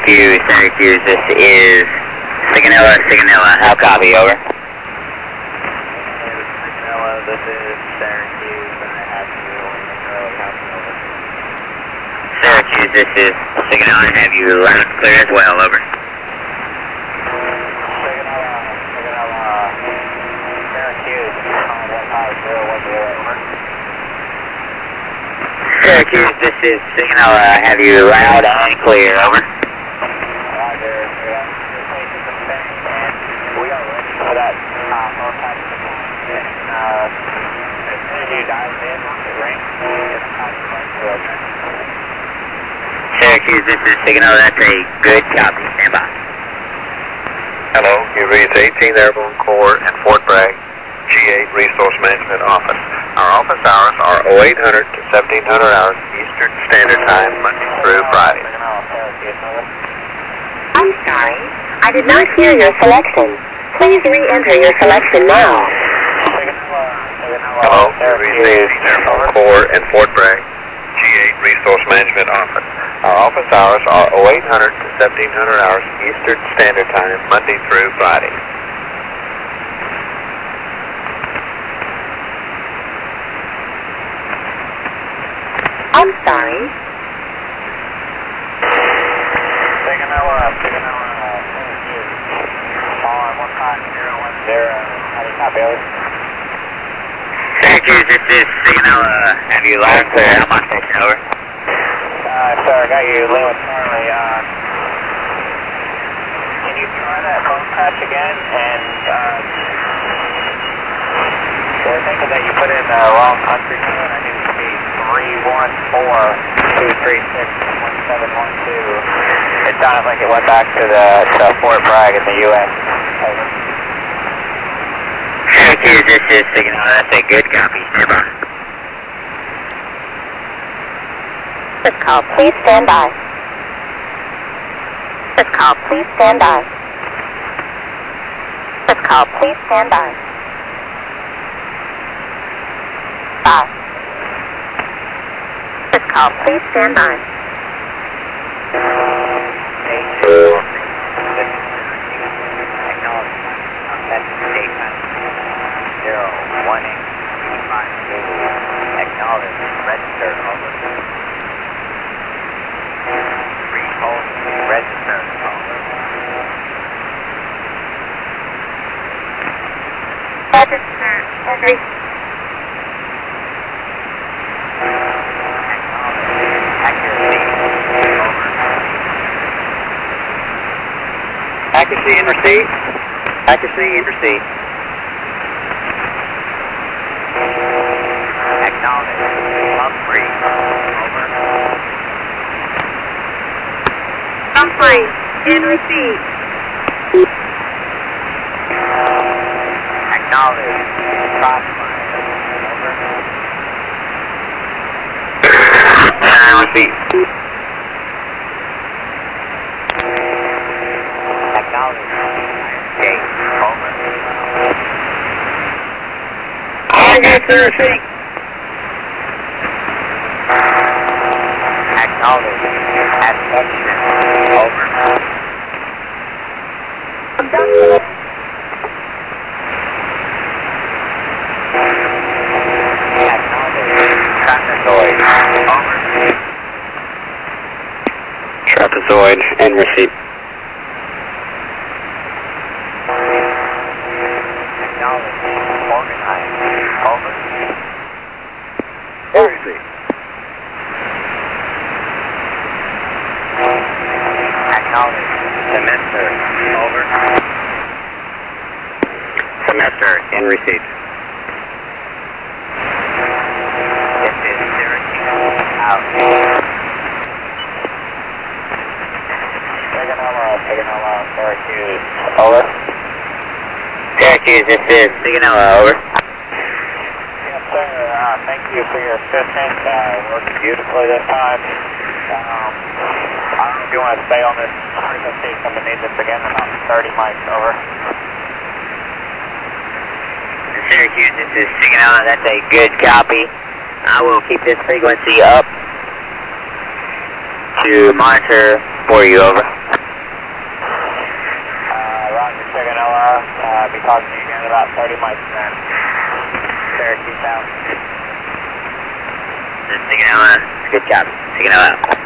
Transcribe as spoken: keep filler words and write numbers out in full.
Syracuse, Syracuse, this is Sigonella, Sigonella. How copy, over? Sigonella, this is Syracuse, and I have you in early house, over. Syracuse, this is Sigonella, and have you loud and clear as well, over. Sigonella, Sigonella, Syracuse, one five zero one zero, over. Syracuse, this is Sigonella, have you loud and clear, over. Roger, yeah, this place is in Spain, and we are ready for that uh, north side of the plant, and uh, as soon as you dial it in, once it rings, it's time to play to it. Syracuse, this is Sigonella, that's a good copy, stand by. Hello, you reached eighteenth Airborne Corps and Fort Bragg, G eight Resource Management Office. Our office hours are oh eight hundred to seventeen hundred hours Eastern Standard Time, Monday through Friday. I'm sorry, I did not hear your selection. Please re-enter your selection now. Hello, you reached eighteenth Airborne Corps and Fort Bragg, G eight Resource Management Office. Our office hours are oh eight hundred to seventeen hundred hours Eastern Standard Time, Monday through Friday. I'm sorry. Sigonella, Sigonella, Syracuse, on one five zero one zero, how do you copy, over? Syracuse, this is Sigonella, have you loud and clear, I'm on station, over. Uh, sir, I got you, Lewis Charlie, uh, can you try that phone patch again, and, uh, we're thinking that you put in the wrong country code. I need it to be three one four two three six one seven one two. It sounded like it went back to the to Fort Bragg in the U S. Over. Syracuse, this is Sigonella, that's a good copy, stand by. This call, please stand by. This call, please stand by. This call, please stand by. Bye. This call, please stand by. Zero one eight five two. Acknowledge. Register. Over. Rehold. Register. Over. Register. Every. Accuracy and receipt. Accuracy and receipt. Acknowledge. Humphrey. Over. Humphrey. In receipt. Acknowledge. Crossfire. Over. And receipt. Acknowledge. Gate. Over. I got the receipt. Acknowledge. Attention. Over. I'm done with it. Acknowledge. Trapezoid. Over. Trapezoid and receipt. Acknowledge. Organize. Over. Receipt. Acknowledge. Semester. Over. Semester in receipt. This is Syracuse. Out. Sigonella, Sigonella, Syracuse. Over. Syracuse, this is Sigonella, over. Yes, sir. Uh, thank you for your assistance. Uh, worked beautifully this time. Um, I don't know if you want to stay on this frequency. I'm going to need this again in about thirty mics. Over. Syracuse, this is Sigonella, that's a good copy. I will keep this frequency up to monitor for you, over. Sigonola. Uh, be talking to you again in about thirty miles then. Syracuse out. Sigonola, good job. Sigonola.